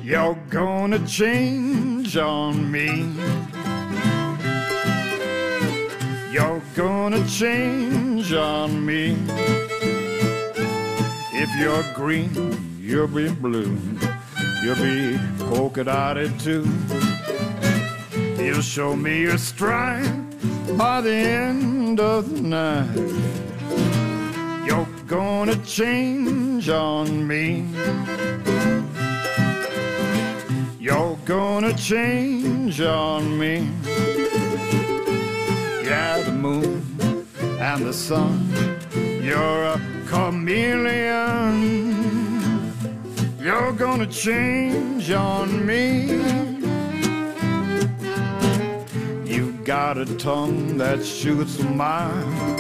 You're gonna change on me. You're gonna change on me. If you're green, you'll be blue. You'll be polka dotted too. You'll show me your stride by the end of the night. You're gonna change on me. You're gonna change on me. Yeah, the moon and the sun, you're a chameleon. You're gonna change on me. You got a tongue that shoots a mile,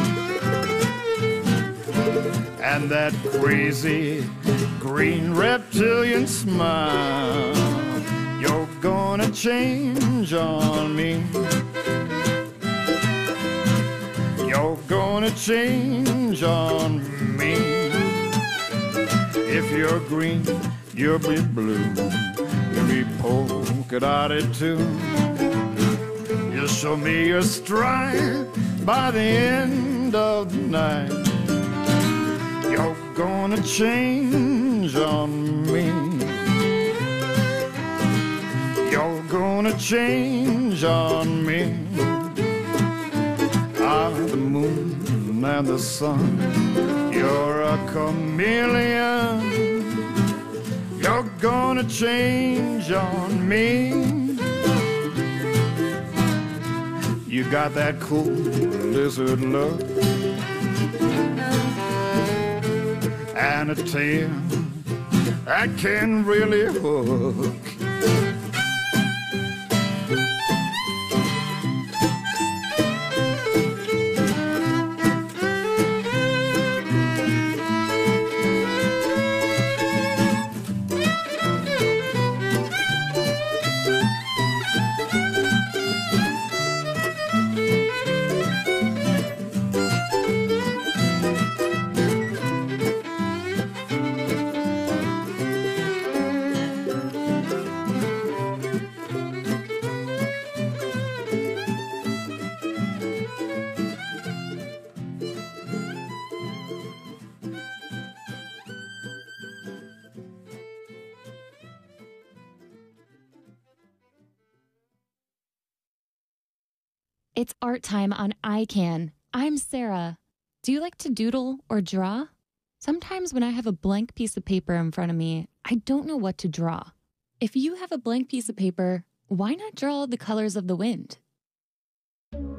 and that crazy green reptilian smile. You're gonna change on me. You're gonna change on me. If you're green, you'll be blue. You'll be polka dotted too. You'll show me your stride by the end of the night. You're gonna change on me. You're gonna change on me. Ah, the moon and the sun, you're a chameleon. You're gonna change on me. You got that cool lizard look and a tail that can really hook. It's art time on iCan. I'm Sarah. Do you like to doodle or draw? Sometimes when I have a blank piece of paper in front of me, I don't know what to draw. If you have a blank piece of paper, why not draw the colors of the wind?